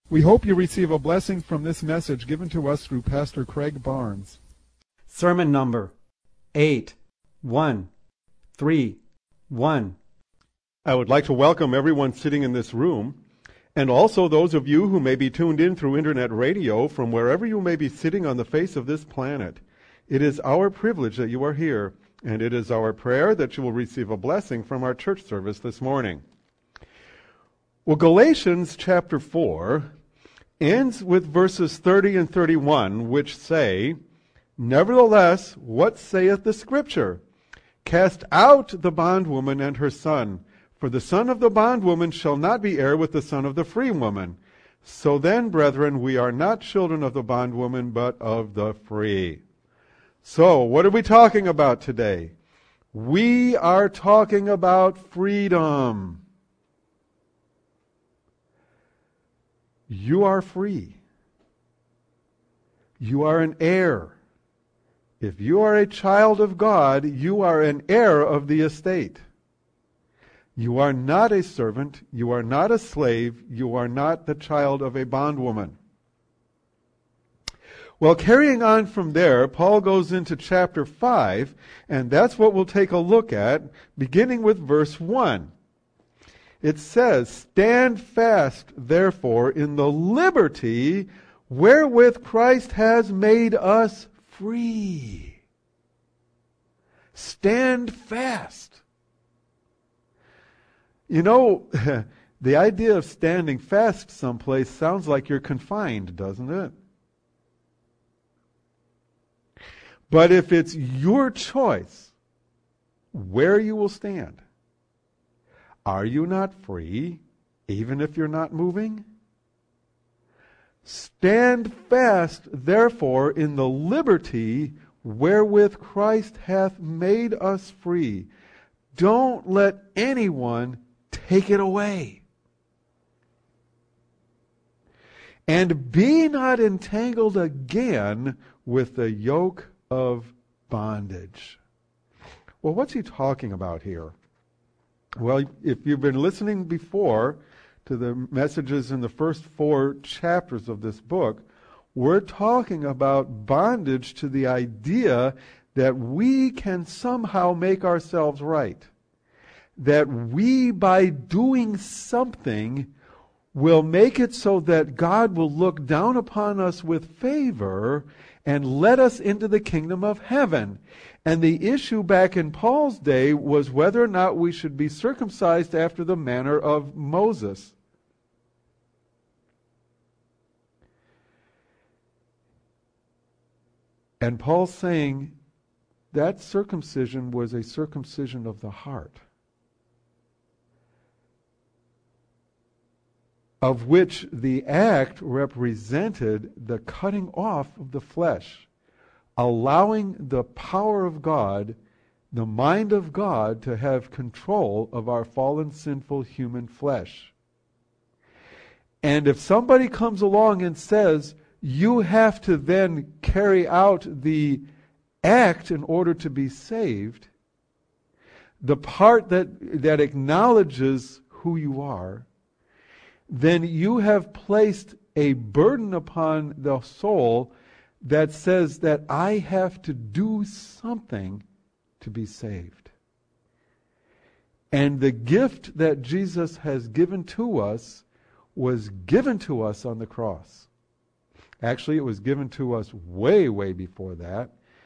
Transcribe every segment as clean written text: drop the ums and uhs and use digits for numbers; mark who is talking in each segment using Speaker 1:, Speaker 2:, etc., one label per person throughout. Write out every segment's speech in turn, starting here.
Speaker 1: We hope you receive a blessing from this message given to us through Pastor Craig Barnes.
Speaker 2: Sermon number 8131.
Speaker 3: I would like to welcome everyone sitting in this room, and also those of you who may be tuned in through internet radio from wherever you may be sitting on the face of this planet. It is our privilege that you are here, and it is our prayer that you will receive a blessing from our church service this morning. Well, Galatians chapter 4 ends with verses 30 and 31, which say, "Nevertheless, what saith the Scripture? Cast out the bondwoman and her son, for the son of the bondwoman shall not be heir with the son of the free woman. So then, brethren, we are not children of the bondwoman, but of the free." So, what are we talking about today? We are talking about freedom. You are free. You are an heir. If you are a child of God, you are an heir of the estate. You are not a servant. You are not a slave. You are not the child of a bondwoman. Well, carrying on from there, Paul goes into chapter 5, and that's what we'll take a look at, beginning with verse 1. It says, "Stand fast, therefore, in the liberty wherewith Christ has made us free." Stand fast. You know, the idea of standing fast someplace sounds like you're confined, doesn't it? But if it's your choice where you will stand, are you not free, even if you're not moving? "Stand fast, therefore, in the liberty wherewith Christ hath made us free. Don't let anyone take it away. And be not entangled again with the yoke of bondage." Well, what's he talking about here? Well, if you've been listening before to the messages in the first 4 chapters of this book, we're talking about bondage to the idea that we can somehow make ourselves right. That we, by doing something, will make it so that God will look down upon us with favor and let us into the kingdom of heaven. And the issue back in Paul's day was whether or not we should be circumcised after the manner of Moses. And Paul's saying that circumcision was a circumcision of the heart, of which the act represented the cutting off of the flesh, allowing the power of God, the mind of God, to have control of our fallen, sinful human flesh. And if somebody comes along and says, you have to then carry out the act in order to be saved, the part that acknowledges who you are, then you have placed a burden upon the soul that says that I have to do something to be saved. And the gift that Jesus has given to us was given to us on the cross. Actually, it was given to us way, way before that.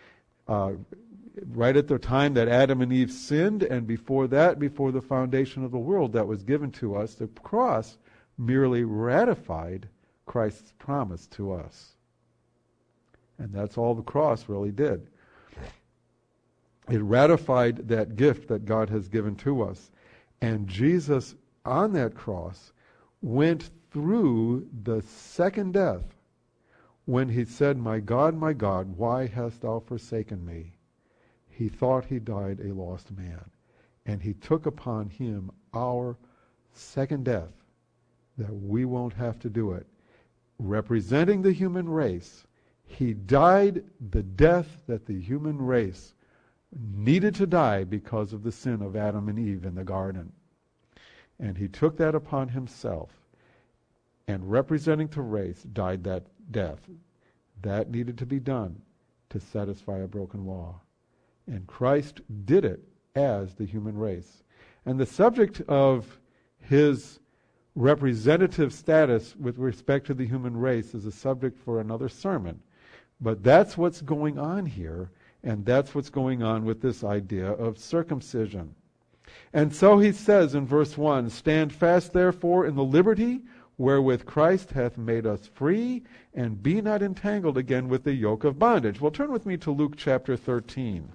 Speaker 3: Right at the time that Adam and Eve sinned, and before that, before the foundation of the world, that was given to us. The cross merely ratified Christ's promise to us. And that's all the cross really did. It ratified that gift that God has given to us. And Jesus, on that cross, went through the second death when he said, my God, why hast thou forsaken me? He thought he died a lost man. And he took upon him our second death, that we won't have to do it. Representing the human race, he died the death that the human race needed to die because of the sin of Adam and Eve in the garden. And he took that upon himself. and representing the race, died that death. That needed to be done to satisfy a broken law. And Christ did it as the human race. And the subject of his representative status with respect to the human race is a subject for another sermon. But that's what's going on here, and that's what's going on with this idea of circumcision. And so he says in verse 1, "Stand fast therefore in the liberty wherewith Christ hath made us free, and be not entangled again with the yoke of bondage." Well, turn with me to Luke chapter 13.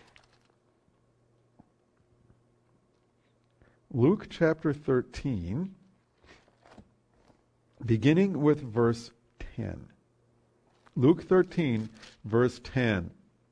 Speaker 3: Luke chapter 13, beginning with verse 10. Luke 13, verse 10.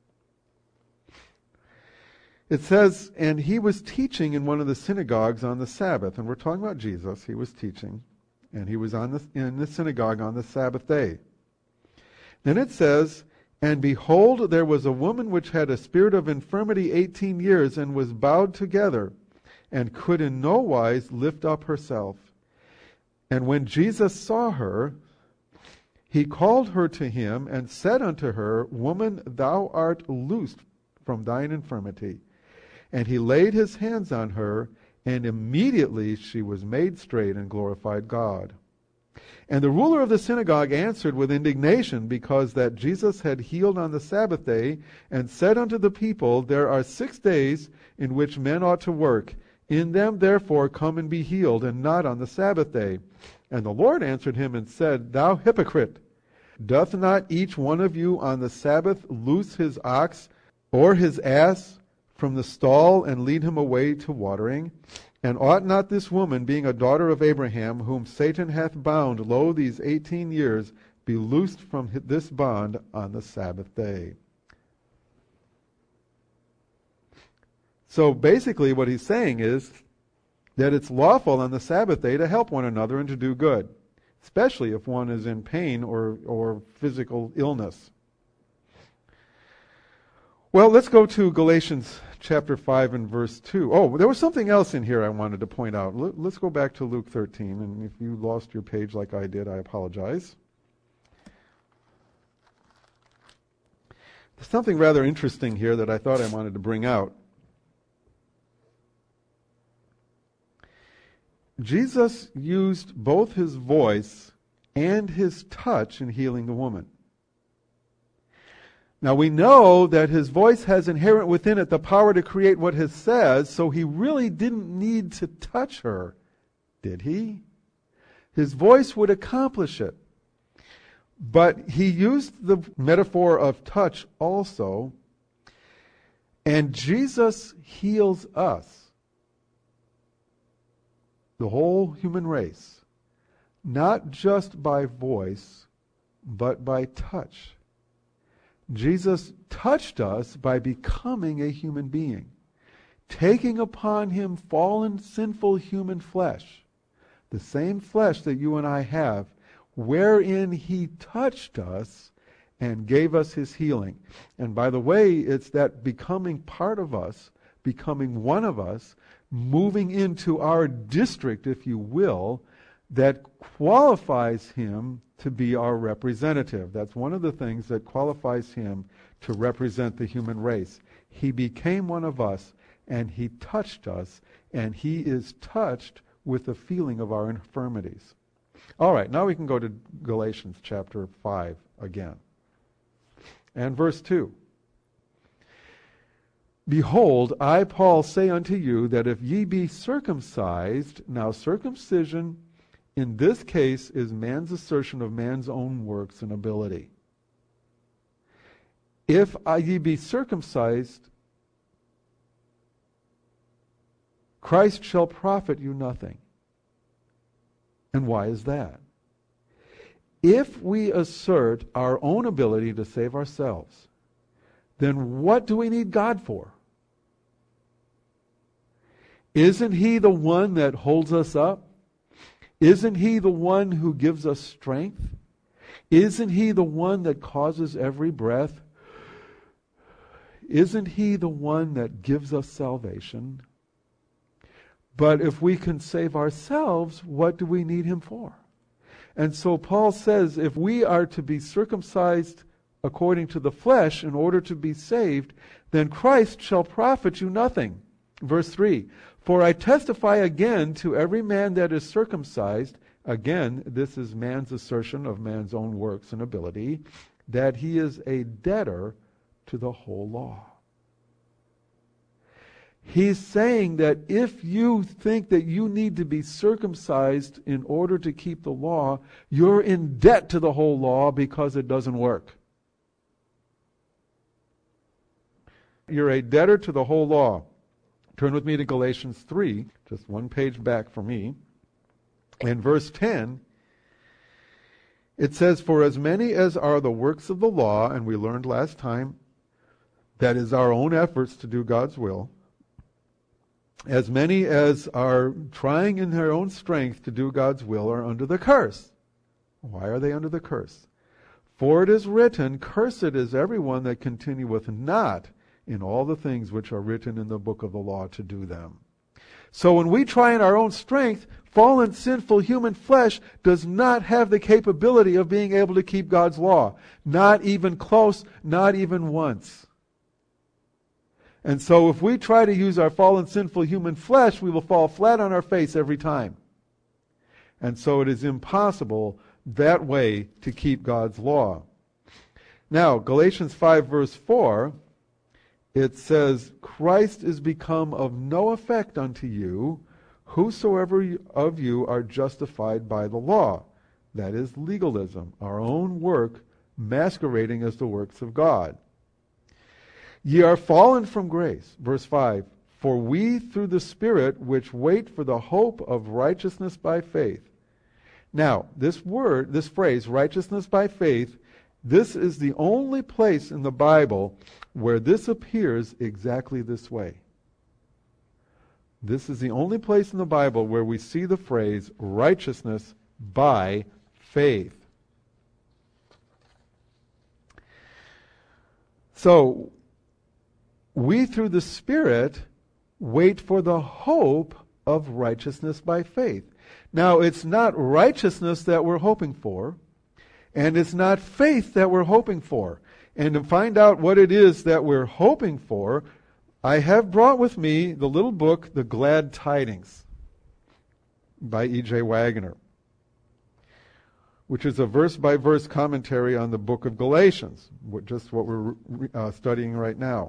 Speaker 3: It says, "And he was teaching in one of the synagogues on the Sabbath." And we're talking about Jesus. He was teaching. And he was in the synagogue on the Sabbath day. Then it says, "And behold, there was a woman which had a spirit of infirmity 18 years, and was bowed together, and could in no wise lift up herself. And when Jesus saw her, he called her to him, and said unto her, Woman, thou art loosed from thine infirmity. And he laid his hands on her, and immediately she was made straight and glorified God. And the ruler of the synagogue answered with indignation, because that Jesus had healed on the Sabbath day, and said unto the people, There are 6 days in which men ought to work. In them therefore come and be healed, and not on the Sabbath day. And the Lord answered him and said, Thou hypocrite, doth not each one of you on the Sabbath loose his ox or his ass from the stall, and lead him away to watering? And ought not this woman, being a daughter of Abraham, whom Satan hath bound, lo, these 18 years, be loosed from this bond on the Sabbath day? So basically what he's saying is that it's lawful on the Sabbath day to help one another and to do good, especially if one is in pain or physical illness. Well, let's go to Galatians chapter 5 and verse 2. Oh, there was something else in here I wanted to point out. Let's go back to Luke 13, and if you lost your page like I did, I apologize. There's something rather interesting here that I thought I wanted to bring out. Jesus used both his voice and his touch in healing the woman. Now we know that his voice has inherent within it the power to create what he says, so he really didn't need to touch her, did he? His voice would accomplish it. But he used the metaphor of touch also, and Jesus heals us, the whole human race, not just by voice, but by touch. Jesus touched us by becoming a human being, taking upon him fallen, sinful human flesh, the same flesh that you and I have, wherein he touched us and gave us his healing. And by the way, it's that becoming part of us, becoming one of us, moving into our district, if you will, that qualifies him to be our representative. That's one of the things that qualifies him to represent the human race. He became one of us, and he touched us, and he is touched with the feeling of our infirmities. All right, now we can go to Galatians chapter 5 again. And verse 2. Behold, I, Paul, say unto you that if ye be circumcised, now circumcision in this case is man's assertion of man's own works and ability. If ye be circumcised, Christ shall profit you nothing. And why is that? If we assert our own ability to save ourselves, then what do we need God for? Isn't he the one that holds us up? Isn't he the one who gives us strength? Isn't he the one that causes every breath? Isn't he the one that gives us salvation? But if we can save ourselves, what do we need him for? And so Paul says, if we are to be circumcised according to the flesh in order to be saved, then Christ shall profit you nothing. Verse 3, for I testify again to every man that is circumcised, again, this is man's assertion of man's own works and ability, that he is a debtor to the whole law. He's saying that if you think that you need to be circumcised in order to keep the law, you're in debt to the whole law because it doesn't work. You're a debtor to the whole law. Turn with me to Galatians 3, just one page back for me. In verse 10, it says, for as many as are the works of the law, and we learned last time, that is our own efforts to do God's will, as many as are trying in their own strength to do God's will are under the curse. Why are they under the curse? For it is written, cursed is everyone that continueth not in all the things which are written in the book of the law to do them. So when we try in our own strength, fallen, sinful human flesh does not have the capability of being able to keep God's law. Not even close, not even once. And so if we try to use our fallen, sinful human flesh, we will fall flat on our face every time. And so it is impossible that way to keep God's law. Now, Galatians 5 verse 4, it says, Christ is become of no effect unto you, whosoever of you are justified by the law. That is legalism, our own work masquerading as the works of God. Ye are fallen from grace. Verse 5, for we through the Spirit which wait for the hope of righteousness by faith. Now, this phrase, righteousness by faith, this is the only place in the Bible where this appears exactly this way. This is the only place in the Bible where we see the phrase righteousness by faith. So, we through the Spirit wait for the hope of righteousness by faith. Now, it's not righteousness that we're hoping for, and it's not faith that we're hoping for. And to find out what it is that we're hoping for, I have brought with me the little book, The Glad Tidings, by E.J. Wagner, which is a verse-by-verse commentary on the book of Galatians, just what we're studying right now.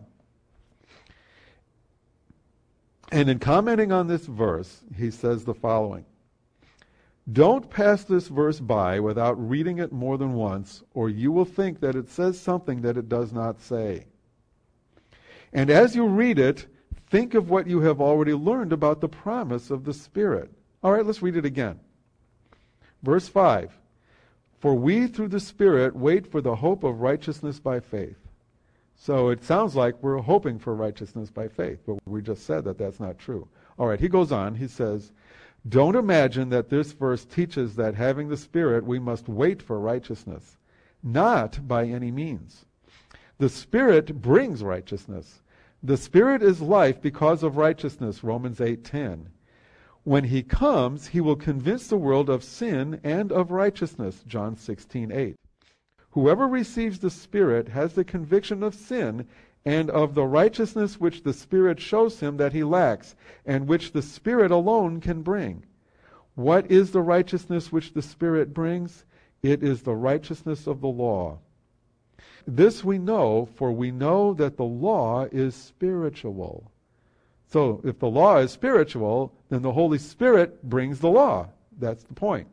Speaker 3: And in commenting on this verse, he says the following. Don't pass this verse by without reading it more than once, or you will think that it says something that it does not say. And as you read it, think of what you have already learned about the promise of the Spirit. All right, let's read it again. Verse 5. For we through the Spirit wait for the hope of righteousness by faith. So it sounds like we're hoping for righteousness by faith, but we just said that that's not true. All right, he goes on, he says, don't imagine that this verse teaches that having the Spirit we must wait for righteousness. Not by any means. The Spirit brings righteousness. The Spirit is life because of righteousness, Romans 8:10. When he comes, he will convince the world of sin and of righteousness, John 16:8. Whoever receives the Spirit has the conviction of sin and of the righteousness which the Spirit shows him that he lacks, and which the Spirit alone can bring. What is the righteousness which the Spirit brings? It is the righteousness of the law. This we know, for we know that the law is spiritual. So, if the law is spiritual, then the Holy Spirit brings the law. That's the point.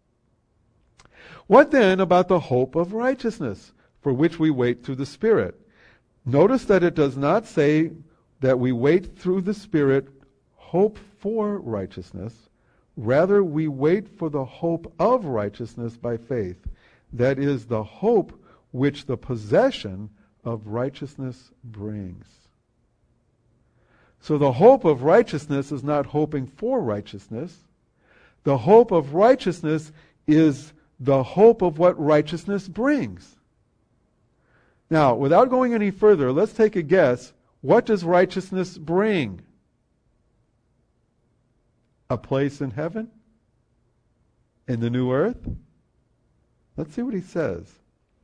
Speaker 3: What then about the hope of righteousness, for which we wait through the Spirit? Notice that it does not say that we wait through the Spirit, hope for righteousness. Rather, we wait for the hope of righteousness by faith. That is the hope which the possession of righteousness brings. So the hope of righteousness is not hoping for righteousness. The hope of righteousness is the hope of what righteousness brings. Now, without going any further, let's take a guess. What does righteousness bring? A place in heaven? In the new earth? Let's see what he says.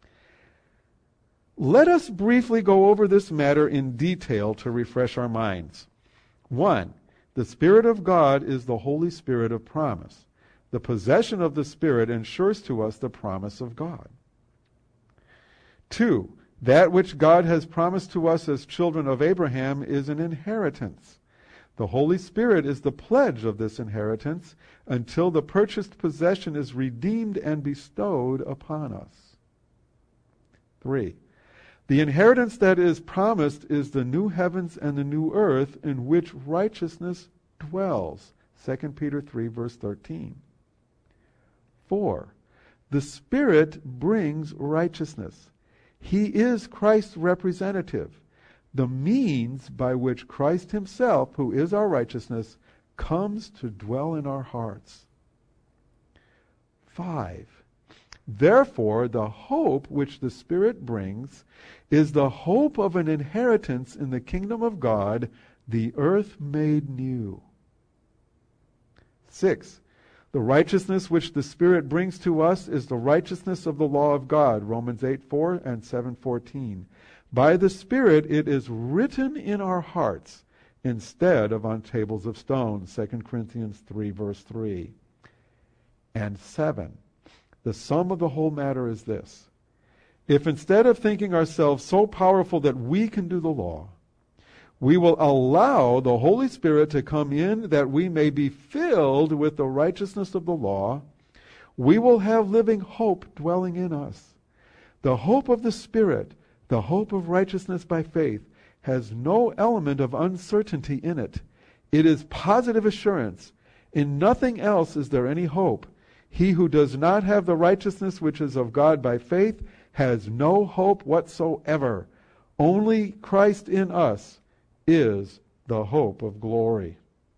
Speaker 3: Let us briefly go over this matter in detail to refresh our minds. 1. The Spirit of God is the Holy Spirit of promise. The possession of the Spirit ensures to us the promise of God. 2. That which God has promised to us as children of Abraham is an inheritance. The Holy Spirit is the pledge of this inheritance until the purchased possession is redeemed and bestowed upon us. 3. The inheritance that is promised is the new heavens and the new earth in which righteousness dwells. 2 Peter 3, verse 13. 4. The Spirit brings righteousness. He is Christ's representative, the means by which Christ himself, who is our righteousness, comes to dwell in our hearts. 5. Therefore, the hope which the Spirit brings is the hope of an inheritance in the kingdom of God, the earth made new. 6. The righteousness which the Spirit brings to us is the righteousness of the law of God, Romans 8:4 and 7:14. By the Spirit it is written in our hearts instead of on tables of stone, 2 Corinthians 3, verse 3. And 7. The sum of the whole matter is this. If instead of thinking ourselves so powerful that we can do the law, we will allow the Holy Spirit to come in that we may be filled with the righteousness of the law, we will have living hope dwelling in us. The hope of the Spirit, the hope of righteousness by faith, has no element of uncertainty in it. It is positive assurance. In nothing else is there any hope. He who does not have the righteousness which is of God by faith has no hope whatsoever. Only Christ in us is the hope of glory.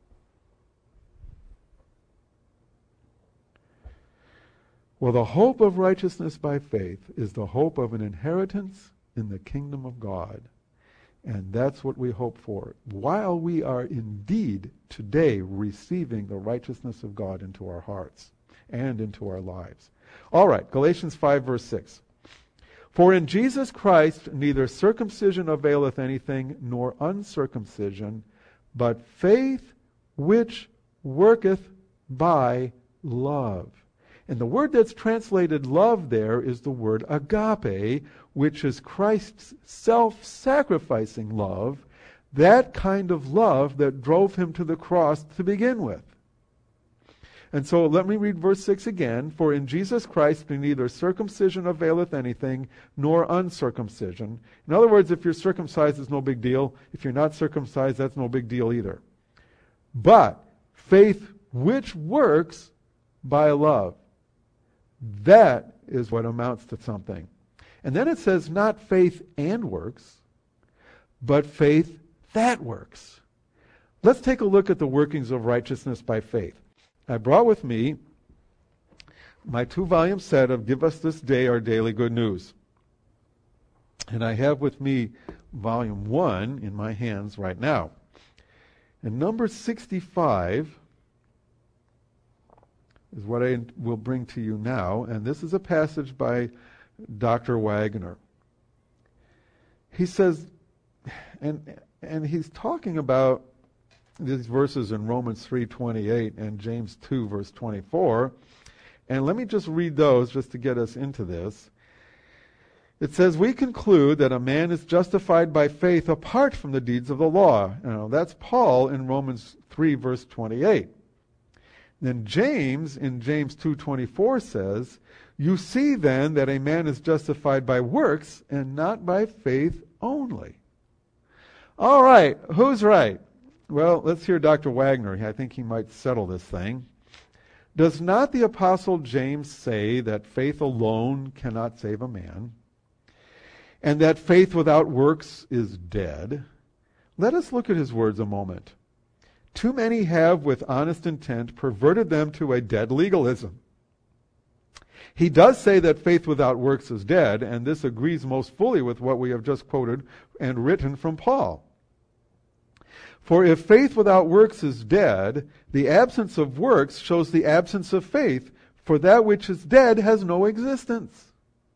Speaker 3: Well, the hope of righteousness by faith is the hope of an inheritance in the kingdom of God. And that's what we hope for, while we are indeed today receiving the righteousness of God into our hearts and into our lives. All right, Galatians 5, verse 6. For in Jesus Christ neither circumcision availeth anything, nor uncircumcision, but faith which worketh by love. And the word that's translated love there is the word agape, which is Christ's self-sacrificing love, that kind of love that drove him to the cross to begin with. And so let me read verse 6 again. For in Jesus Christ neither circumcision availeth anything, nor uncircumcision. In other words, if you're circumcised, it's no big deal. If you're not circumcised, that's no big deal either. But faith which works by love. That is what amounts to something. And then it says not faith and works, but faith that works. Let's take a look at the workings of righteousness by faith. I brought with me my 2-volume set of Give Us This Day Our Daily Good News. And I have with me volume 1 in my hands right now. And number 65 is what I will bring to you now. And this is a passage by Dr. Wagner. He says, and he's talking about these verses in Romans 3:28 and James 2, verse 24. And let me just read those just to get us into this. It says, we conclude that a man is justified by faith apart from the deeds of the law. That's Paul in Romans 3, verse 28. Then James, in James 2:24 says, you see then that a man is justified by works and not by faith only. All right, who's right? Well, let's hear Dr. Wagner. I think he might settle this thing. Does not the Apostle James say that faith alone cannot save a man, and that faith without works is dead? Let us look at his words a moment. Too many have, with honest intent, perverted them to a dead legalism. He does say that faith without works is dead, and this agrees most fully with what we have just quoted and written from Paul. For if faith without works is dead, the absence of works shows the absence of faith, for that which is dead has no existence.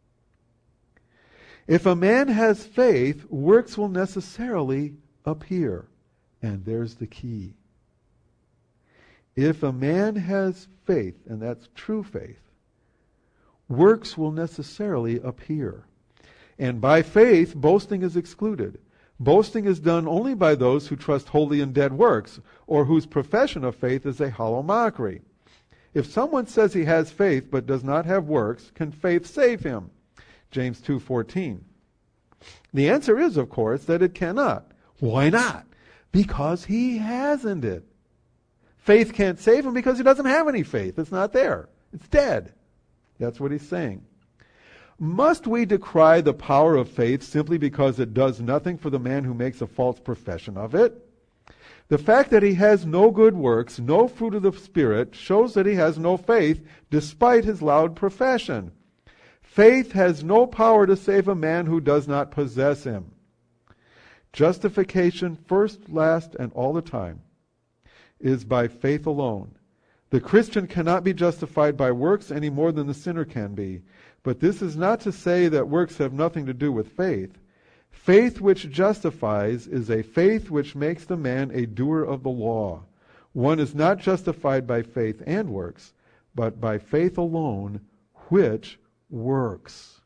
Speaker 3: If a man has faith, works will necessarily appear. And there's the key. If a man has faith, and that's true faith, works will necessarily appear. And by faith, boasting is excluded. Boasting is done only by those who trust wholly in dead works, or whose profession of faith is a hollow mockery. If someone says he has faith but does not have works, can faith save him? James 2:14. The answer is, of course, that it cannot. Why not? Because he hasn't it. Faith can't save him because he doesn't have any faith. It's not there. It's dead. That's what he's saying. Must we decry the power of faith simply because it does nothing for the man who makes a false profession of it? The fact that he has no good works, no fruit of the Spirit, shows that he has no faith despite his loud profession. Faith has no power to save a man who does not possess him. Justification, first, last, and all the time, is by faith alone. The Christian cannot be justified by works any more than the sinner can be. But this is not to say that works have nothing to do with faith. Faith which justifies is a faith which makes the man a doer of the law. One is not justified by faith and works, but by faith alone, which works.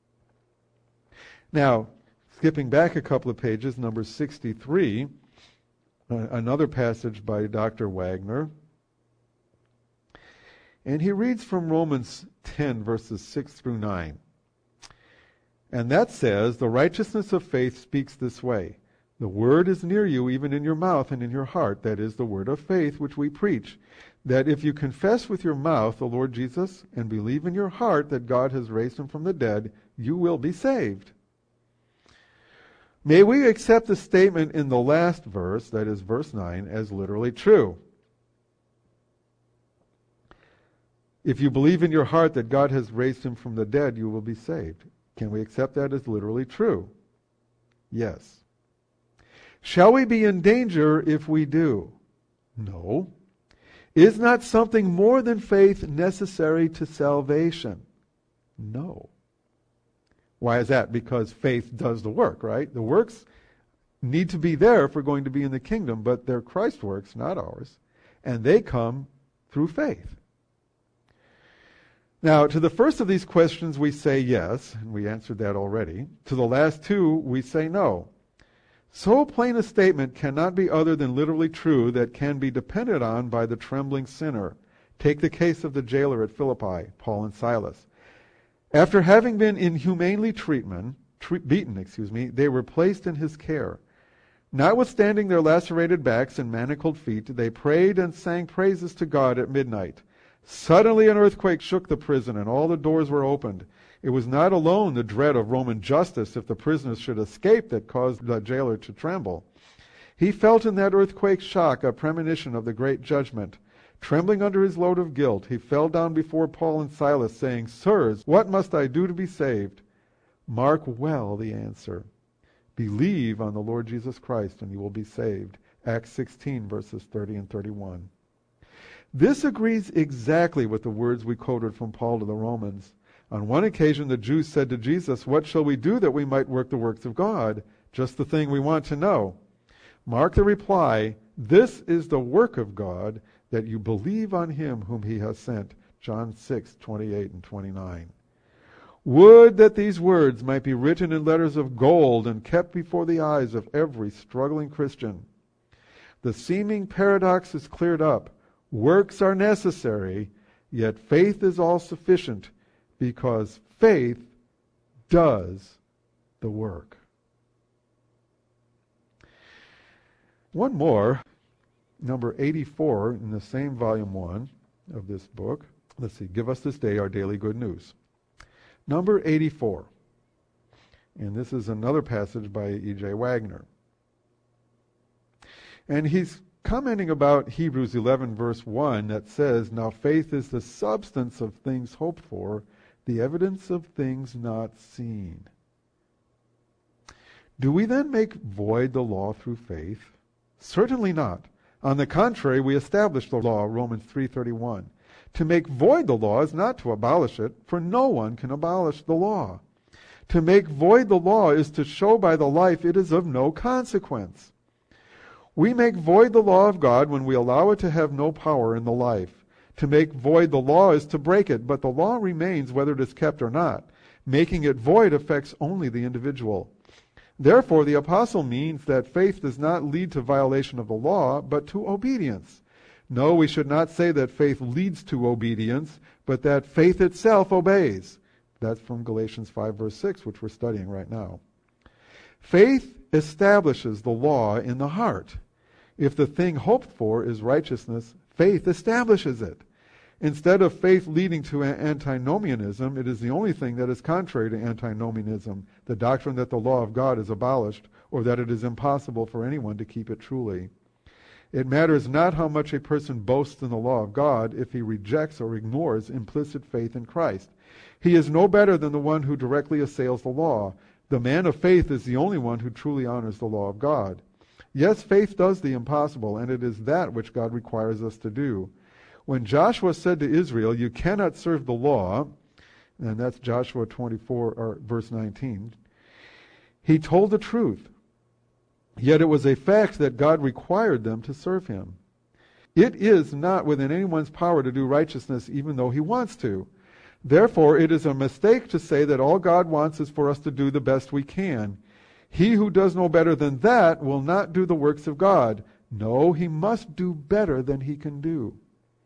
Speaker 3: Now, skipping back a couple of pages, number 63, another passage by Dr. Wagner. And he reads from Romans 10, verses 6 through 9. And that says, the righteousness of faith speaks this way. The word is near you, even in your mouth and in your heart. That is the word of faith which we preach. That if you confess with your mouth the Lord Jesus and believe in your heart that God has raised him from the dead, you will be saved. May we accept the statement in the last verse, that is verse 9, as literally true. If you believe in your heart that God has raised him from the dead, you will be saved. Can we accept that as literally true? Yes. Shall we be in danger if we do? No. Is not something more than faith necessary to salvation? No. Why is that? Because faith does the work, right? The works need to be there if we're going to be in the kingdom, but they're Christ's works, not ours. And they come through faith. Now, to the first of these questions, we say yes, and we answered that already. To the last two, we say no. So plain a statement cannot be other than literally true that can be depended on by the trembling sinner. Take the case of the jailer at Philippi, Paul and Silas. After having been inhumanely beaten, they were placed in his care. Notwithstanding their lacerated backs and manacled feet, they prayed and sang praises to God at midnight. Suddenly an earthquake shook the prison, and all the doors were opened. It was not alone the dread of Roman justice if the prisoners should escape that caused the jailer to tremble. He felt in that earthquake shock a premonition of the great judgment. Trembling under his load of guilt, he fell down before Paul and Silas, saying, Sirs, what must I do to be saved? Mark well the answer. Believe on the Lord Jesus Christ, and you will be saved. Acts 16, verses 30 and 31. This agrees exactly with the words we quoted from Paul to the Romans. On one occasion, the Jews said to Jesus, What shall we do that we might work the works of God? Just the thing we want to know. Mark the reply, This is the work of God, that you believe on him whom he has sent. John 6, 28 and 29. Would that these words might be written in letters of gold and kept before the eyes of every struggling Christian. The seeming paradox is cleared up. Works are necessary, yet faith is all sufficient, because faith does the work. One more, number 84 in the same volume 1 of this book. Let's see, Give Us This Day Our Daily Good News. Number 84. And this is another passage by E.J. Wagner. And he's commenting about Hebrews 11, verse 1, that says, Now faith is the substance of things hoped for, the evidence of things not seen. Do we then make void the law through faith? Certainly not. On the contrary, we establish the law, Romans 3:31. To make void the law is not to abolish it, for no one can abolish the law. To make void the law is to show by the life it is of no consequence. We make void the law of God when we allow it to have no power in the life. To make void the law is to break it, but the law remains whether it is kept or not. Making it void affects only the individual. Therefore, the apostle means that faith does not lead to violation of the law, but to obedience. No, we should not say that faith leads to obedience, but that faith itself obeys. That's from Galatians 5, verse 6, which we're studying right now. Faith establishes the law in the heart. If the thing hoped for is righteousness, faith establishes it. Instead of faith leading to antinomianism, it is the only thing that is contrary to antinomianism, the doctrine that the law of God is abolished, or that it is impossible for anyone to keep it truly. It matters not how much a person boasts in the law of God if he rejects or ignores implicit faith in Christ. He is no better than the one who directly assails the law. The man of faith is the only one who truly honors the law of God. Yes, faith does the impossible, and it is that which God requires us to do. When Joshua said to Israel, "You cannot serve the law," and that's Joshua 24, or verse 19, he told the truth. Yet it was a fact that God required them to serve him. It is not within anyone's power to do righteousness even though he wants to. Therefore, it is a mistake to say that all God wants is for us to do the best we can. He who does no better than that will not do the works of God. No, he must do better than he can do.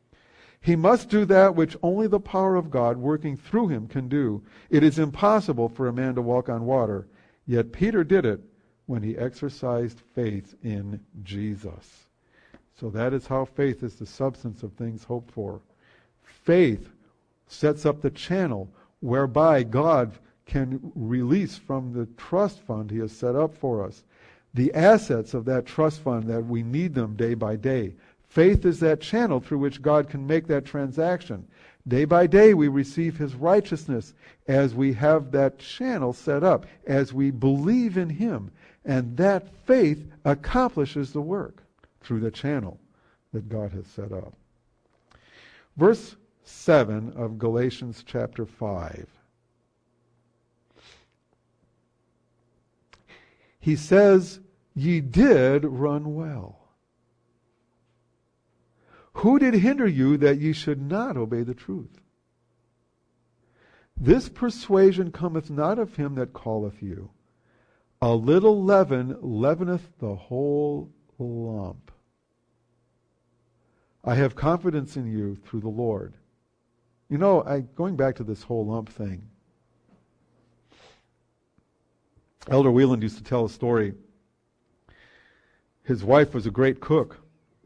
Speaker 3: He must do that which only the power of God working through him can do. It is impossible for a man to walk on water. Yet Peter did it when he exercised faith in Jesus. So that is how faith is the substance of things hoped for. Faith sets up the channel whereby God can release from the trust fund he has set up for us the assets of that trust fund that we need them day by day. Faith is that channel through which God can make that transaction. Day by day we receive his righteousness as we have that channel set up, as we believe in him. And that faith accomplishes the work through the channel that God has set up. Verse 7 of Galatians chapter 5. He says, "Ye did run well. Who did hinder you that ye should not obey the truth? This persuasion cometh not of him that calleth you. A little leaven leaveneth the whole lump. I have confidence in you through the Lord." You know, going back to this whole lump thing, Elder Wieland used to tell a story. His wife was a great cook.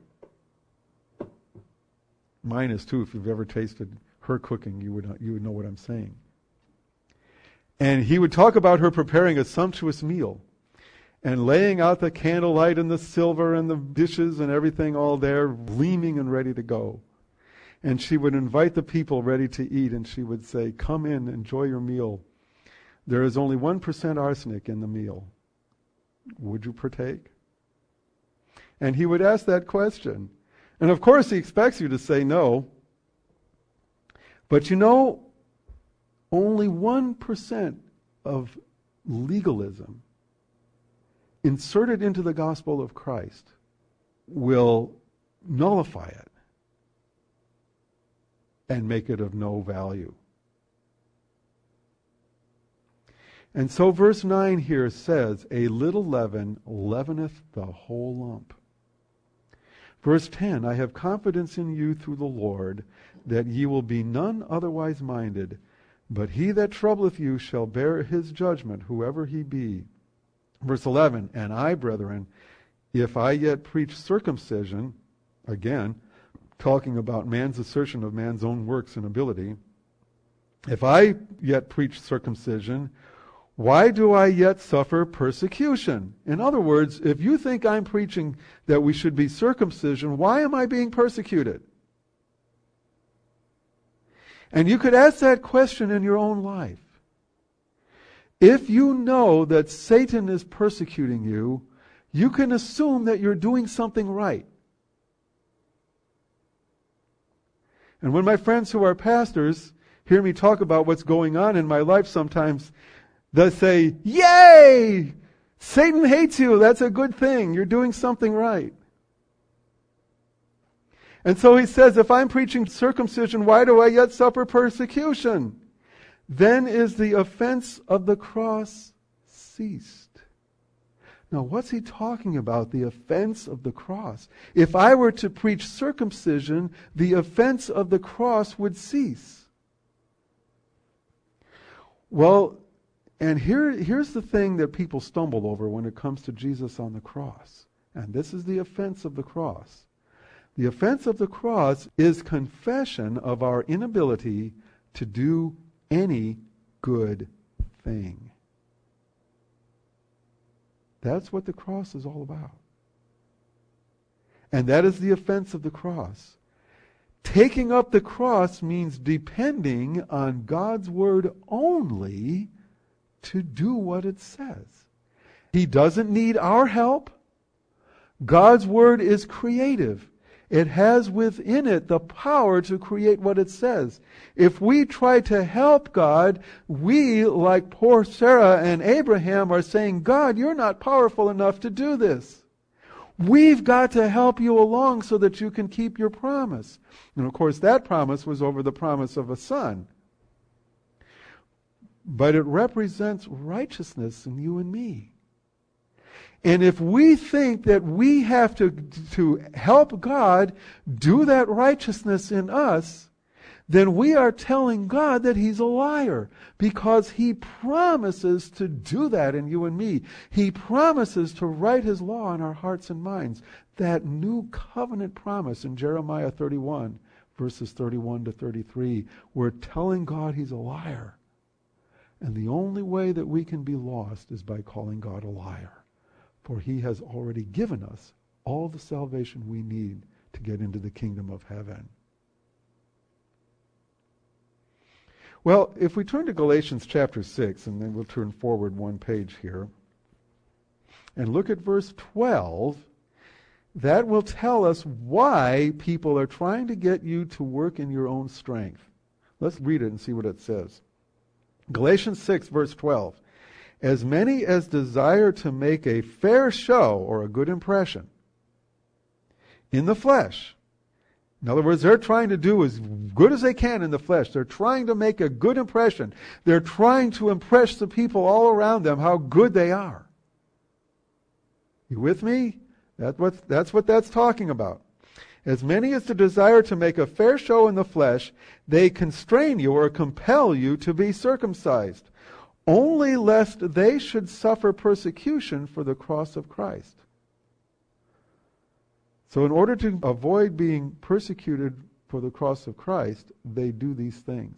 Speaker 3: Mine is too. If you've ever tasted her cooking, you would know what I'm saying. And he would talk about her preparing a sumptuous meal and laying out the candlelight and the silver and the dishes and everything all there, gleaming and ready to go. And she would invite the people ready to eat, and she would say, "Come in, enjoy your meal. There is only 1% arsenic in the meal. Would you partake?" And he would ask that question. And of course he expects you to say no. But you know, only 1% of legalism inserted into the gospel of Christ will nullify it and make it of no value. And so verse 9 here says, "A little leaven leaveneth the whole lump." Verse 10, "I have confidence in you through the Lord, that ye will be none otherwise minded, but he that troubleth you shall bear his judgment, whoever he be." Verse 11, "And I, brethren, if I yet preach circumcision," again, talking about man's assertion of man's own works and ability, "if I yet preach circumcision, why do I yet suffer persecution?" In other words, if you think I'm preaching that we should be circumcision, why am I being persecuted? And you could ask that question in your own life. If you know that Satan is persecuting you, you can assume that you're doing something right. And when my friends who are pastors hear me talk about what's going on in my life sometimes, they'll say, "Yay! Satan hates you. That's a good thing. You're doing something right." And so he says, if I'm preaching circumcision, why do I yet suffer persecution? Then is the offense of the cross ceased. Now, what's he talking about, the offense of the cross? If I were to preach circumcision, the offense of the cross would cease. Well, and here's the thing that people stumble over when it comes to Jesus on the cross. And this is the offense of the cross. The offense of the cross is confession of our inability to do any good thing. That's what the cross is all about. And that is the offense of the cross. Taking up the cross means depending on God's word only to do what it says. He doesn't need our help. God's word is creative. It has within it the power to create what it says. If we try to help God, we, like poor Sarah and Abraham, are saying, "God, you're not powerful enough to do this. We've got to help you along so that you can keep your promise." And of course, that promise was over the promise of a son. But it represents righteousness in you and me. And if we think that we have to help God do that righteousness in us, then we are telling God that He's a liar, because He promises to do that in you and me. He promises to write His law in our hearts and minds. That new covenant promise in Jeremiah 31, verses 31 to 33, we're telling God He's a liar. And the only way that we can be lost is by calling God a liar. For He has already given us all the salvation we need to get into the kingdom of heaven. Well, if we turn to Galatians chapter 6, and then we'll turn forward one page here, and look at verse 12, that will tell us why people are trying to get you to work in your own strength. Let's read it and see what it says. Galatians 6, verse 12. As many as desire to make a fair show or a good impression in the flesh. In other words, they're trying to do as good as they can in the flesh. They're trying to make a good impression. They're trying to impress the people all around them how good they are. You with me? That's what that's talking about. As many as desire to make a fair show in the flesh, they constrain you or compel you to be circumcised, only lest they should suffer persecution for the cross of Christ. So in order to avoid being persecuted for the cross of Christ, they do these things.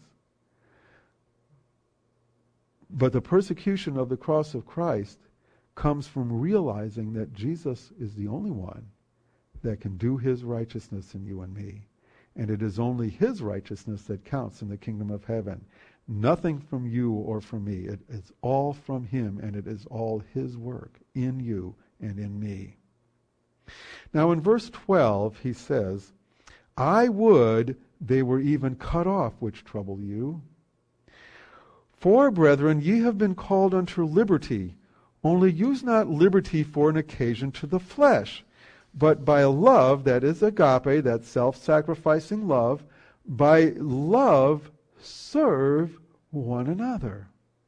Speaker 3: But the persecution of the cross of Christ comes from realizing that Jesus is the only one that can do His righteousness in you and me. And it is only His righteousness that counts in the kingdom of heaven. Nothing from you or from me. It is all from Him, and it is all His work in you and in me. Now in verse 12 he says, "I would they were even cut off which trouble you. For, brethren, ye have been called unto liberty. Only use not liberty for an occasion to the flesh, but by love," that is agape, that self-sacrificing love, "by love serve one another."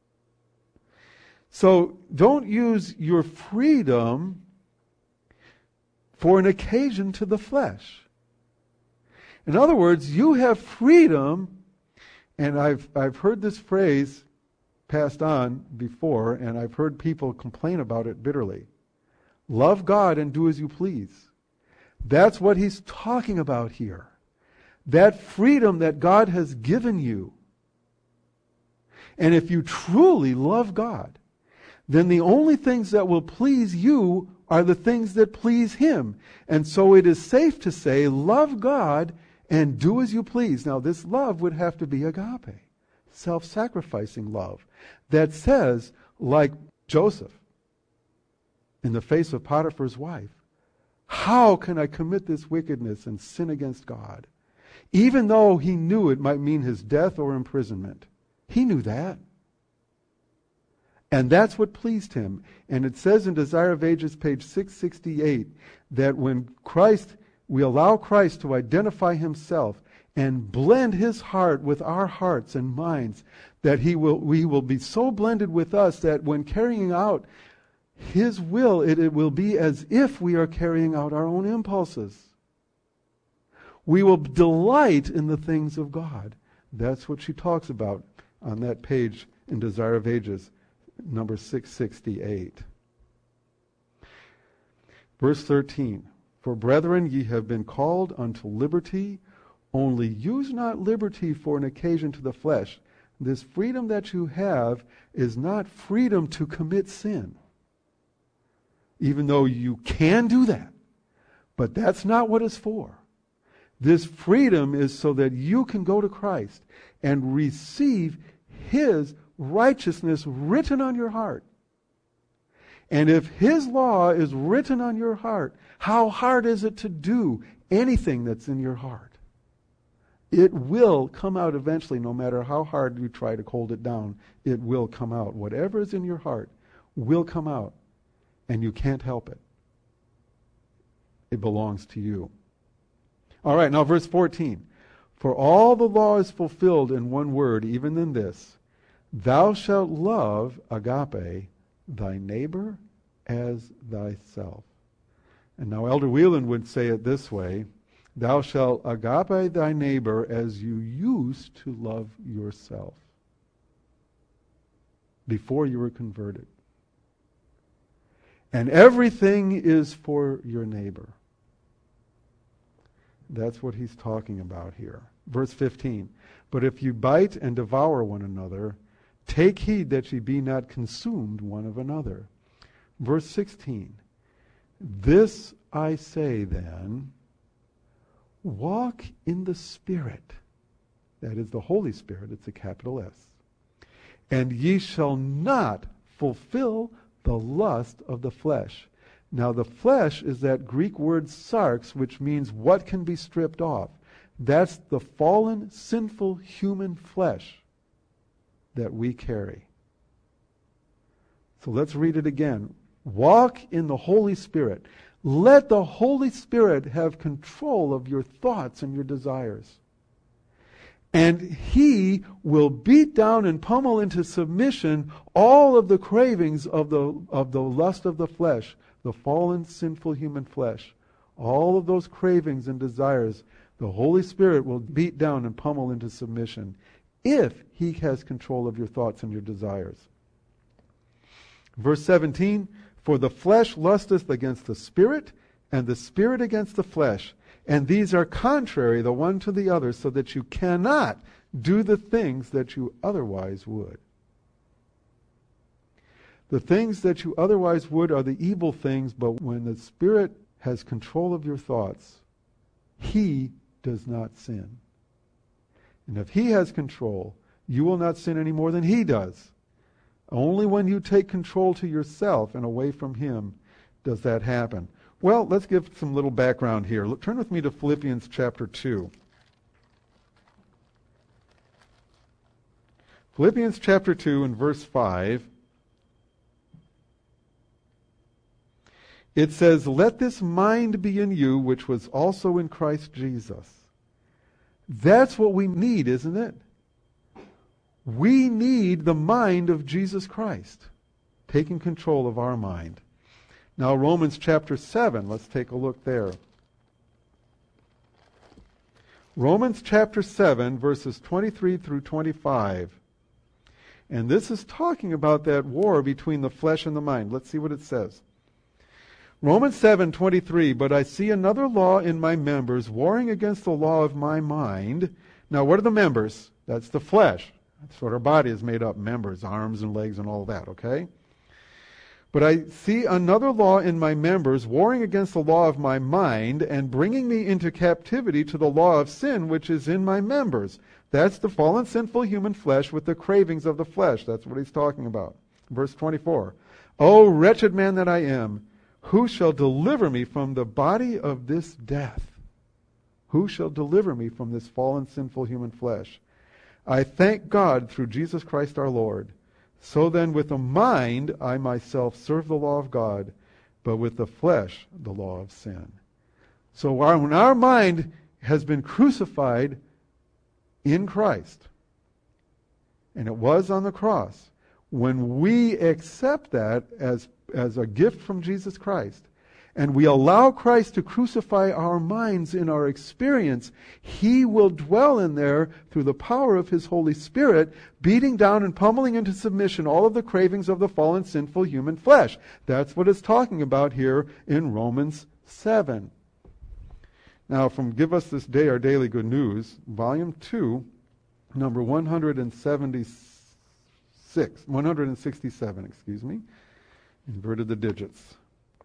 Speaker 3: So don't use your freedom for an occasion to the flesh. In other words, you have freedom, and I've heard this phrase passed on before, and I've heard people complain about it bitterly. Love God and do as you please. That's what he's talking about here. That freedom that God has given you. And if you truly love God, then the only things that will please you are the things that please Him. And so it is safe to say, love God and do as you please. Now this love would have to be agape, self-sacrificing love, that says, like Joseph, in the face of Potiphar's wife, how can I commit this wickedness and sin against God? even though he knew it might mean his death or imprisonment. He knew that. And that's what pleased him. And it says in Desire of Ages, page 668, that when we allow Christ to identify himself and blend his heart with our hearts and minds, that we will be so blended with us that when carrying out his will, it will be as if we are carrying out our own impulses. We will delight in the things of God. That's what she talks about on that page in Desire of Ages, number 668. Verse 13, For brethren, ye have been called unto liberty, only use not liberty for an occasion to the flesh. This freedom that you have is not freedom to commit sin. Even though you can do that. But that's not what it's for. This freedom is so that you can go to Christ and receive his righteousness written on your heart. And if his law is written on your heart, how hard is it to do anything that's in your heart? It will come out eventually, no matter how hard you try to hold it down. It will come out. Whatever is in your heart will come out. And you can't help it. It belongs to you. All right, now verse 14. For all the law is fulfilled in one word, even in this. Thou shalt love, agape, thy neighbor as thyself. And now Elder Whelan would say it this way. Thou shalt agape thy neighbor as you used to love yourself before you were converted. And everything is for your neighbor. That's what he's talking about here. Verse 15. But if you bite and devour one another, take heed that ye be not consumed one of another. Verse 16. This I say then, walk in the Spirit. That is the Holy Spirit. It's a capital S. And ye shall not fulfill the lust of the flesh. Now the flesh is that Greek word sarx, which means what can be stripped off. That's the fallen, sinful human flesh that we carry. So let's read it again. Walk in the Holy Spirit. Let the Holy Spirit have control of your thoughts and your desires. And he will beat down and pummel into submission all of the cravings of the lust of the flesh, the fallen, sinful human flesh. All of those cravings and desires, the Holy Spirit will beat down and pummel into submission if he has control of your thoughts and your desires. Verse 17, For the flesh lusteth against the Spirit, and the Spirit against the flesh. And these are contrary the one to the other, so that you cannot do the things that you otherwise would. The things that you otherwise would are the evil things, but when the Spirit has control of your thoughts, he does not sin. And if he has control, you will not sin any more than he does. Only when you take control to yourself and away from him does that happen. Well, let's give some little background here. Turn with me to Philippians chapter 2. Philippians chapter 2 and verse 5. It says, Let this mind be in you, which was also in Christ Jesus. That's what we need, isn't it? We need the mind of Jesus Christ, taking control of our mind. Now, Romans chapter 7, let's take a look there. Romans chapter 7, verses 23 through 25. And this is talking about that war between the flesh and the mind. Let's see what it says. Romans 7:23, But I see another law in my members, warring against the law of my mind. Now, what are the members? That's the flesh. That's what our body is made up, members, arms and legs and all that, okay? But I see another law in my members, warring against the law of my mind, and bringing me into captivity to the law of sin, which is in my members. That's the fallen, sinful human flesh with the cravings of the flesh. That's what he's talking about. Verse 24. O wretched man that I am, who shall deliver me from the body of this death? Who shall deliver me from this fallen, sinful human flesh? I thank God through Jesus Christ our Lord. So then with the mind I myself serve the law of God, but with the flesh the law of sin. So when our mind has been crucified in Christ, and it was on the cross, when we accept that as a gift from Jesus Christ, and we allow Christ to crucify our minds in our experience, He will dwell in there through the power of His Holy Spirit, beating down and pummeling into submission all of the cravings of the fallen, sinful human flesh. That's what it's talking about here in Romans 7. Now, from Give Us This Day Our Daily Good News, Volume 2, number 167, inverted the digits.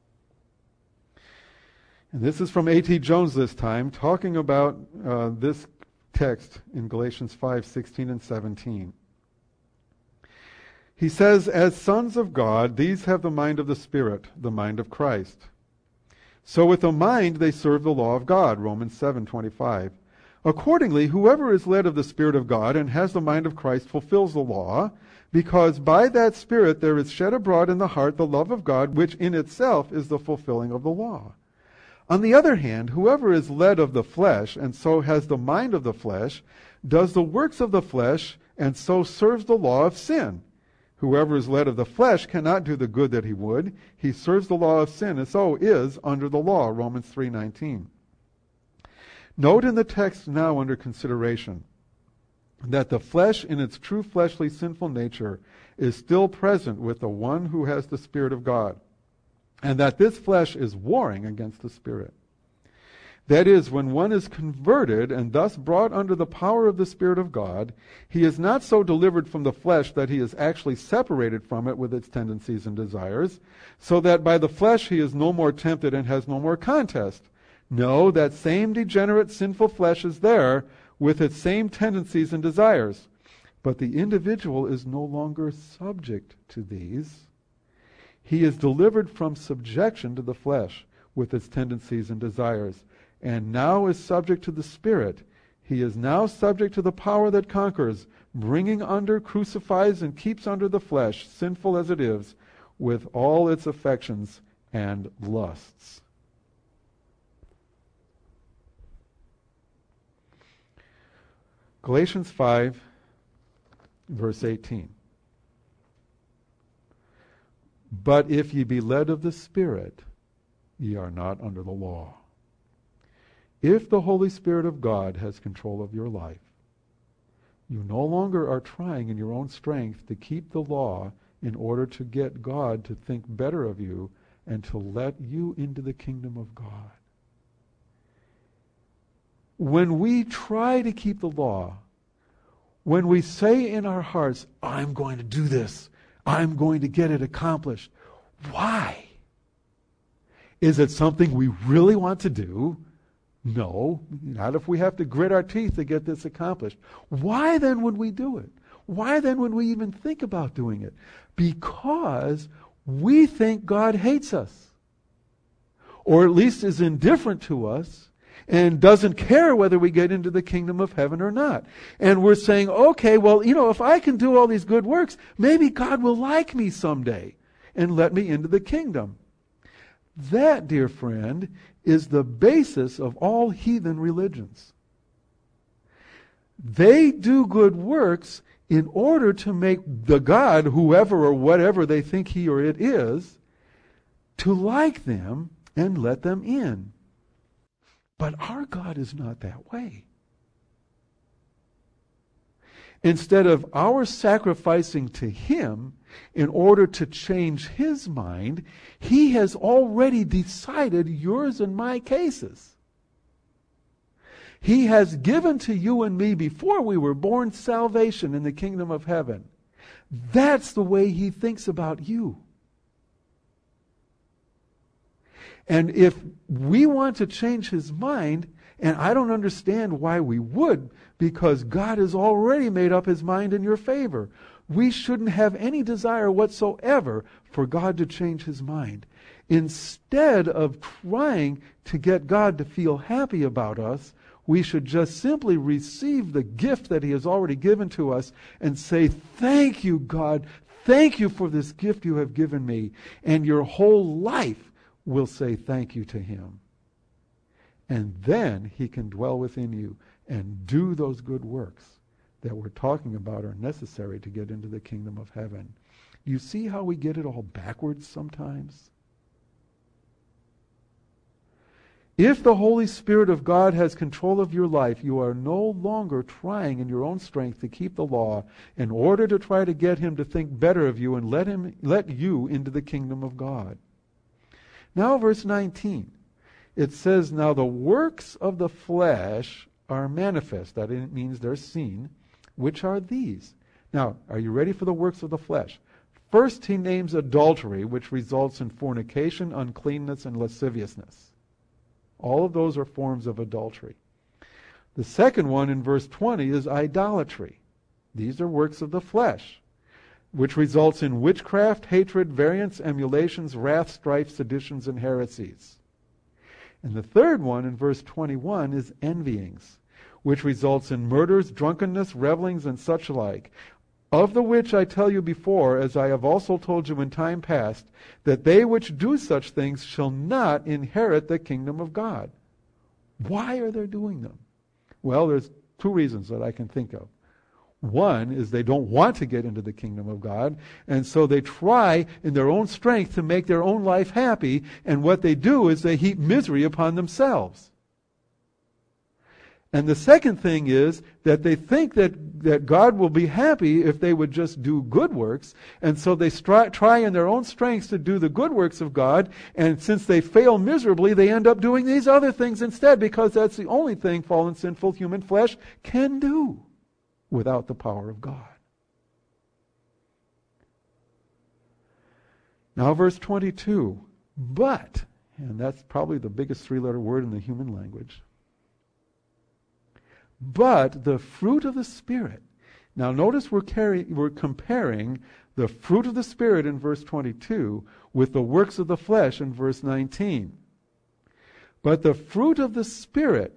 Speaker 3: And this is from A.T. Jones this time, talking about this text in Galatians 5:16 and 17. He says, as sons of God, these have the mind of the Spirit, the mind of Christ. So with the mind they serve the law of God, Romans 7:25. Accordingly, whoever is led of the Spirit of God and has the mind of Christ fulfills the law, because by that Spirit there is shed abroad in the heart the love of God, which in itself is the fulfilling of the law. On the other hand, whoever is led of the flesh, and so has the mind of the flesh, does the works of the flesh, and so serves the law of sin. Whoever is led of the flesh cannot do the good that he would. He serves the law of sin, and so is under the law, Romans 3:19. Note in the text now under consideration that the flesh in its true fleshly sinful nature is still present with the one who has the Spirit of God, and that this flesh is warring against the Spirit. That is, when one is converted and thus brought under the power of the Spirit of God, he is not so delivered from the flesh that he is actually separated from it with its tendencies and desires, so that by the flesh he is no more tempted and has no more contest. No, that same degenerate sinful flesh is there with its same tendencies and desires. But the individual is no longer subject to these. He is delivered from subjection to the flesh with its tendencies and desires, and now is subject to the Spirit. He is now subject to the power that conquers, bringing under, crucifies, and keeps under the flesh, sinful as it is, with all its affections and lusts. Galatians 5, verse 18. But if ye be led of the Spirit, ye are not under the law. If the Holy Spirit of God has control of your life, you no longer are trying in your own strength to keep the law in order to get God to think better of you and to let you into the kingdom of God. When we try to keep the law, when we say in our hearts, I'm going to do this, I'm going to get it accomplished. Why? Is it something we really want to do? No, not if we have to grit our teeth to get this accomplished. Why then would we do it? Why then would we even think about doing it? Because we think God hates us, or at least is indifferent to us, and doesn't care whether we get into the kingdom of heaven or not. And we're saying, okay, well, if I can do all these good works, maybe God will like me someday and let me into the kingdom. That, dear friend, is the basis of all heathen religions. They do good works in order to make the God, whoever or whatever they think he or it is, to like them and let them in. But our God is not that way. Instead of our sacrificing to him in order to change his mind, he has already decided yours and my cases. He has given to you and me before we were born salvation in the kingdom of heaven. That's the way he thinks about you. And if we want to change his mind, and I don't understand why we would, because God has already made up his mind in your favor. We shouldn't have any desire whatsoever for God to change his mind. Instead of trying to get God to feel happy about us, We should just simply receive the gift that he has already given to us and say, thank you, God. Thank you for this gift you have given me. And your whole life will say thank you to him. And then he can dwell within you and do those good works that we're talking about are necessary to get into the kingdom of heaven. You see how we get it all backwards sometimes? If the Holy Spirit of God has control of your life, you are no longer trying in your own strength to keep the law in order to try to get him to think better of you and let you into the kingdom of God. Now verse 19. It says, now the works of the flesh are manifest. That means they're seen. Which are these? Now, are you ready for the works of the flesh? First, he names adultery, which results in fornication, uncleanness, and lasciviousness. All of those are forms of adultery. The second one in verse 20 is idolatry. These are works of the flesh, which results in witchcraft, hatred, variance, emulations, wrath, strife, seditions, and heresies. And the third one in verse 21 is envyings, which results in murders, drunkenness, revelings, and such like, of the which I tell you before, as I have also told you in time past, that they which do such things shall not inherit the kingdom of God. Why are they doing them? Well, there's two reasons that I can think of. One is they don't want to get into the kingdom of God, and so they try in their own strength to make their own life happy, and what they do is they heap misery upon themselves. And the second thing is that they think that God will be happy if they would just do good works, and so they try in their own strength to do the good works of God, and since they fail miserably, they end up doing these other things instead, because that's the only thing fallen, sinful human flesh can do without the power of God. Now verse 22, but, and that's probably the biggest three-letter word in the human language, but the fruit of the Spirit. Now notice we're comparing the fruit of the Spirit in verse 22 with the works of the flesh in verse 19. But the fruit of the Spirit,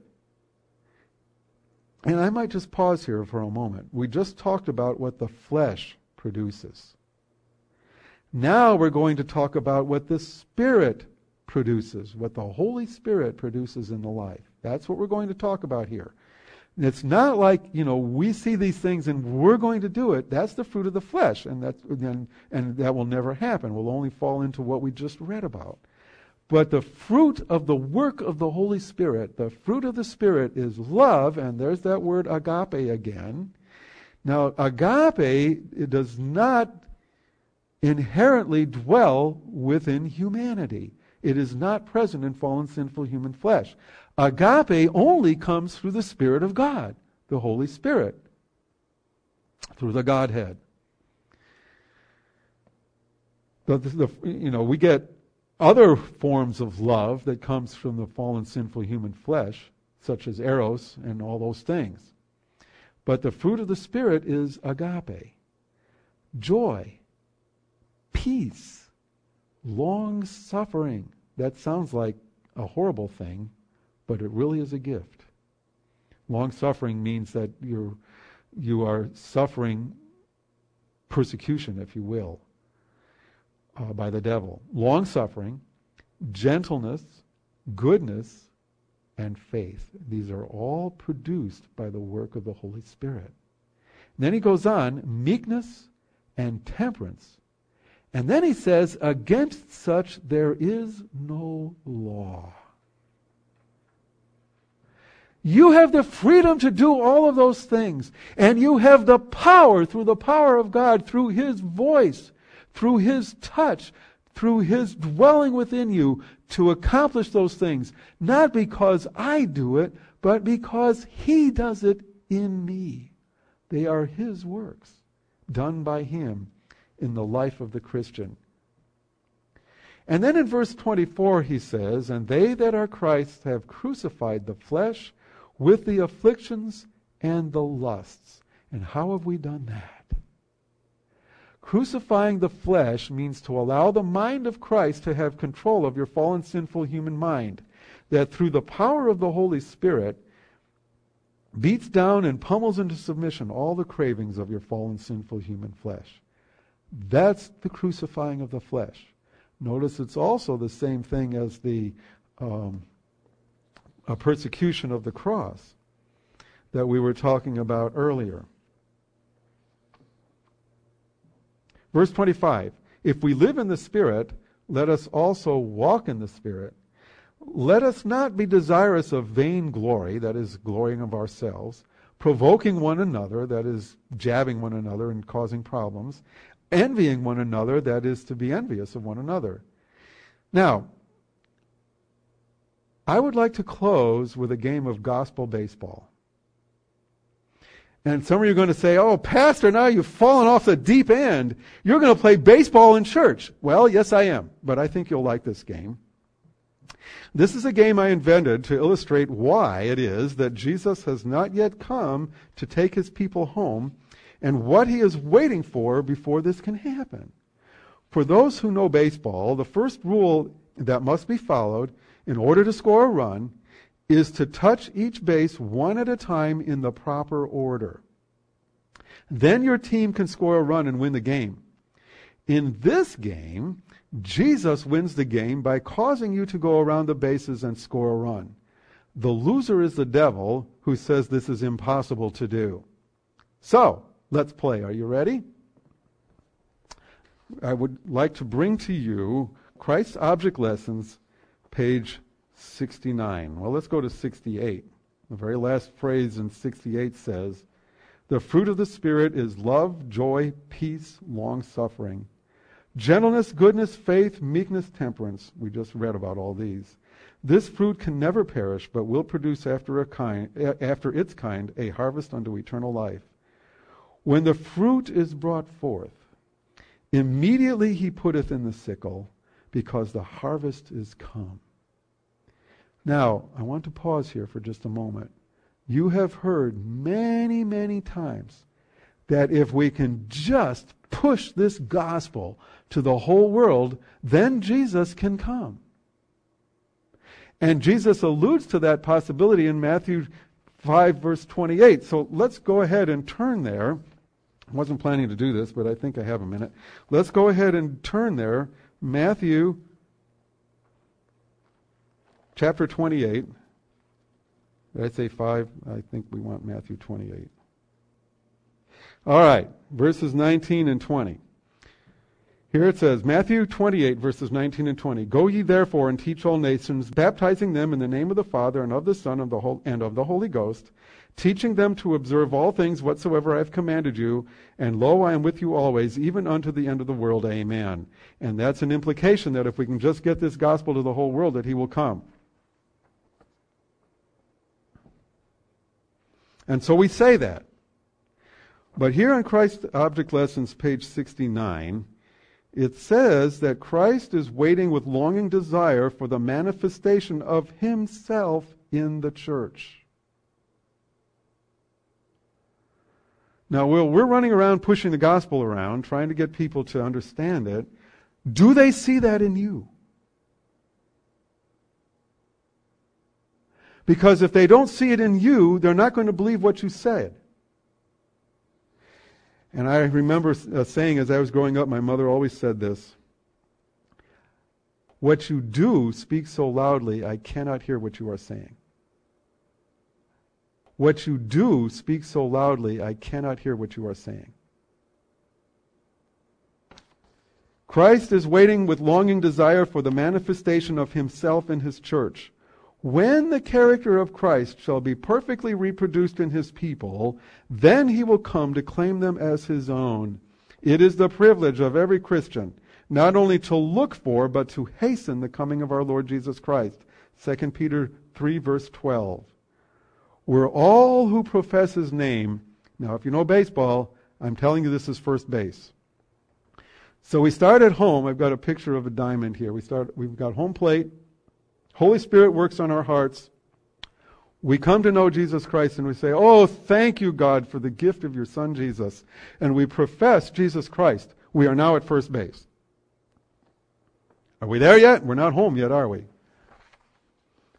Speaker 3: and I might just pause here for a moment. We just talked about what the flesh produces. Now we're going to talk about what the Spirit produces, what the Holy Spirit produces in the life. That's what we're going to talk about here. And it's not like, we see these things and we're going to do it. That's the fruit of the flesh, and that will never happen. We'll only fall into what we just read about. But the fruit of the work of the Holy Spirit, the fruit of the Spirit is love, and there's that word agape again. Now, agape, it does not inherently dwell within humanity. It is not present in fallen, sinful human flesh. Agape only comes through the Spirit of God, the Holy Spirit, through the Godhead. We get other forms of love that comes from the fallen, sinful human flesh, such as eros and all those things. But the fruit of the Spirit is agape, joy, peace, long-suffering. That sounds like a horrible thing, but it really is a gift. Long-suffering means that you are suffering persecution, if you will, by the devil. Long-suffering, gentleness, goodness, and faith. These are all produced by the work of the Holy Spirit. And then he goes on, meekness and temperance. And then he says, against such there is no law. You have the freedom to do all of those things. And you have the power, through the power of God, through His voice, through His touch, through His dwelling within you, to accomplish those things. Not because I do it, but because He does it in me. They are His works, done by Him in the life of the Christian. And then in verse 24 he says, and they that are Christ have crucified the flesh with the afflictions and the lusts. And how have we done that? Crucifying the flesh means to allow the mind of Christ to have control of your fallen, sinful human mind. That through the power of the Holy Spirit, beats down and pummels into submission all the cravings of your fallen, sinful human flesh. That's the crucifying of the flesh. Notice it's also the same thing as the persecution of the cross that we were talking about earlier. Verse 25, if we live in the Spirit, let us also walk in the Spirit. Let us not be desirous of vain glory, that is, glorying of ourselves, provoking one another, that is, jabbing one another and causing problems, envying one another, that is, to be envious of one another. Now, I would like to close with a game of gospel baseball. And some of you are going to say, oh, Pastor, now you've fallen off the deep end. You're going to play baseball in church. Well, yes, I am. But I think you'll like this game. This is a game I invented to illustrate why it is that Jesus has not yet come to take his people home and what he is waiting for before this can happen. For those who know baseball, the first rule that must be followed in order to score a run is to touch each base one at a time in the proper order. Then your team can score a run and win the game. In this game, Jesus wins the game by causing you to go around the bases and score a run. The loser is the devil who says this is impossible to do. So, let's play. Are you ready? I would like to bring to you Christ's Object Lessons, page 69. Well, let's go to 68. The very last phrase in 68 says, the fruit of the Spirit is love, joy, peace, long-suffering, gentleness, goodness, faith, meekness, temperance. We just read about all these. This fruit can never perish, but will produce after its kind a harvest unto eternal life. When the fruit is brought forth, immediately he putteth in the sickle, because the harvest is come. Now, I want to pause here for just a moment. You have heard many, many times that if we can just push this gospel to the whole world, then Jesus can come. And Jesus alludes to that possibility in Matthew 5, verse 28. So let's go ahead and turn there. I wasn't planning to do this, but I think I have a minute. Let's go ahead and turn there. Matthew chapter 28. Did I say 5? I think we want Matthew 28. All right, verses 19 and 20. Here it says, Matthew 28, verses 19 and 20. Go ye therefore and teach all nations, baptizing them in the name of the Father and of the Son and of the Holy Ghost, teaching them to observe all things whatsoever I have commanded you, and lo, I am with you always, even unto the end of the world. Amen. And that's an implication that if we can just get this gospel to the whole world, that he will come. And so we say that. But here on Christ's Object Lessons, page 69, it says that Christ is waiting with longing desire for the manifestation of himself in the church. Now, we're running around pushing the gospel around, trying to get people to understand it. Do they see that in you? Because if they don't see it in you, they're not going to believe what you said. And I remember saying as I was growing up, my mother always said this, what you do speaks so loudly, I cannot hear what you are saying. What you do speaks so loudly, I cannot hear what you are saying. Christ is waiting with longing desire for the manifestation of himself in his church. When the character of Christ shall be perfectly reproduced in his people, then he will come to claim them as his own. It is the privilege of every Christian not only to look for, but to hasten the coming of our Lord Jesus Christ. 2 Peter 3, verse 12. We're all who profess his name. Now, if you know baseball, I'm telling you this is first base. So we start at home. I've got a picture of a diamond here. We've got home plate. Holy Spirit works on our hearts. We come to know Jesus Christ and we say, oh, thank you, God, for the gift of your Son, Jesus. And we profess Jesus Christ. We are now at first base. Are we there yet? We're not home yet, are we?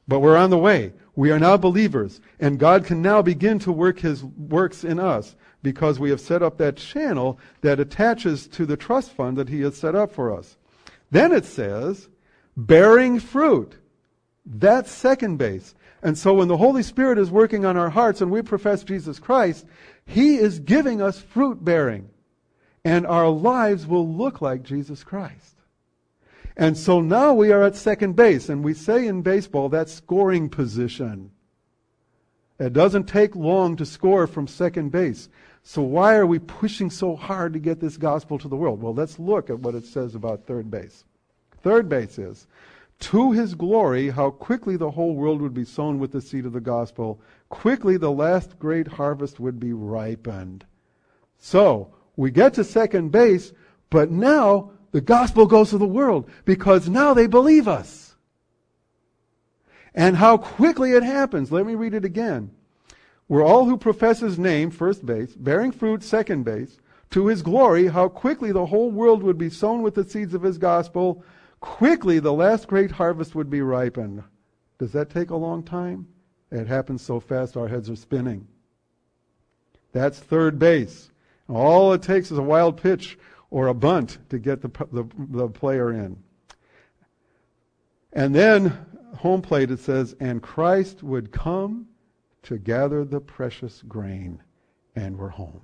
Speaker 3: But we're on the way. We are now believers, and God can now begin to work his works in us because we have set up that channel that attaches to the trust fund that he has set up for us. Then it says, bearing fruit. That's second base. And so when the Holy Spirit is working on our hearts and we profess Jesus Christ, he is giving us fruit bearing. And our lives will look like Jesus Christ. And so now we are at second base, and we say in baseball that's scoring position. It doesn't take long to score from second base. So why are we pushing so hard to get this gospel to the world? Well, let's look at what it says about third base. Third base is, to his glory, how quickly the whole world would be sown with the seed of the gospel. Quickly the last great harvest would be ripened. So, we get to second base, but now the gospel goes to the world because now they believe us. And how quickly it happens. Let me read it again. We're all who profess his name, first base, bearing fruit, second base, to his glory, how quickly the whole world would be sown with the seeds of his gospel. Quickly the last great harvest would be ripened. Does that take a long time? It happens so fast our heads are spinning. That's third base. All it takes is a wild pitch or a bunt to get the player in. And then, home plate, it says, and Christ would come to gather the precious grain, and we're home.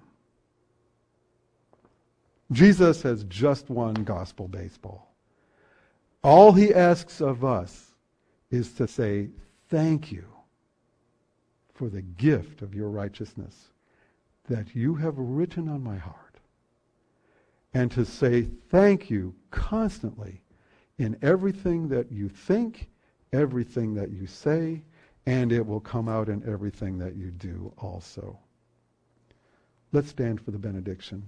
Speaker 3: Jesus has just won gospel baseball. All he asks of us is to say, thank you for the gift of your righteousness that you have written on my heart. And to say thank you constantly in everything that you think, everything that you say, and it will come out in everything that you do also. Let's stand for the benediction.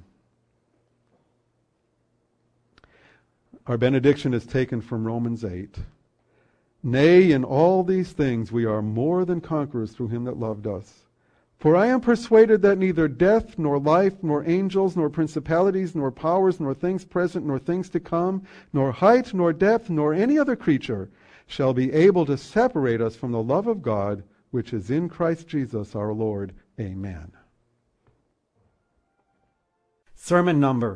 Speaker 3: Our benediction is taken from Romans 8. Nay, in all these things we are more than conquerors through him that loved us. For I am persuaded that neither death, nor life, nor angels, nor principalities, nor powers, nor things present, nor things to come, nor height, nor depth, nor any other creature shall be able to separate us from the love of God, which is in Christ Jesus our Lord. Amen.
Speaker 2: Sermon number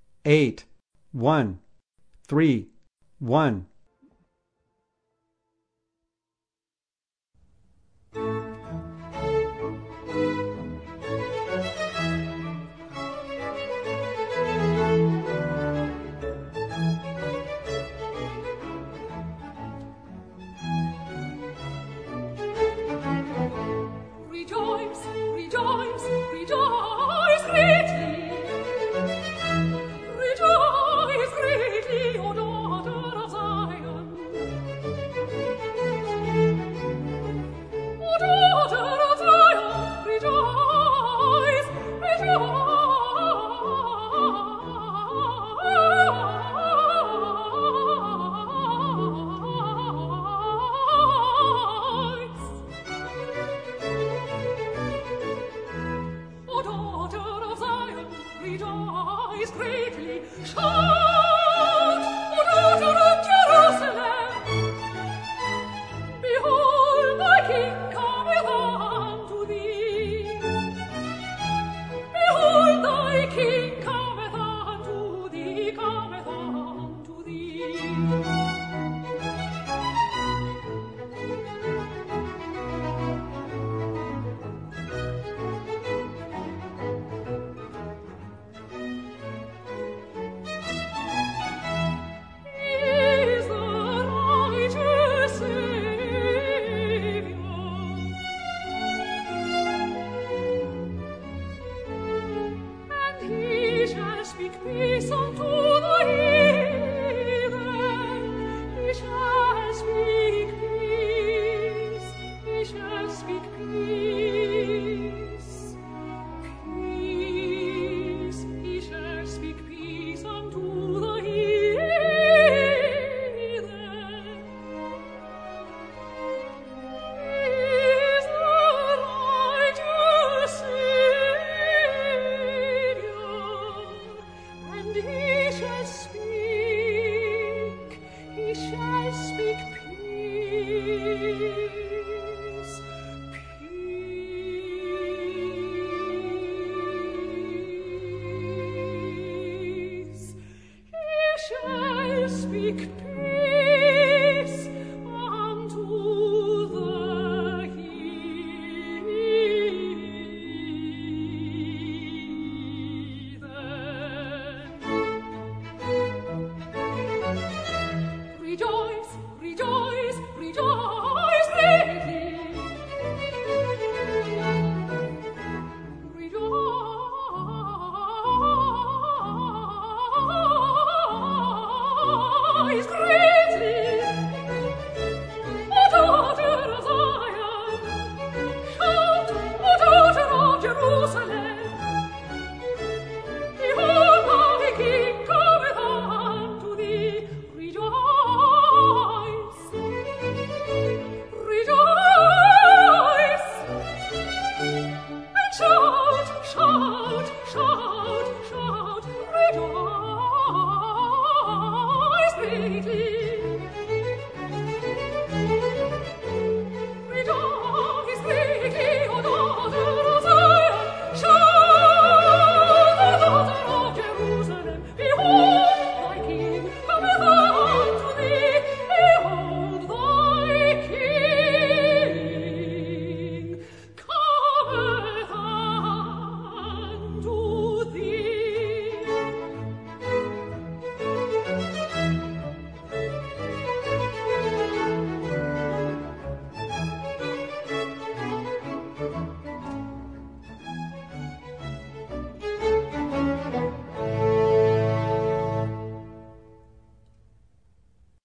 Speaker 2: 8.1.3.1.
Speaker 4: Rejoice greatly, O daughter of Zion. take pity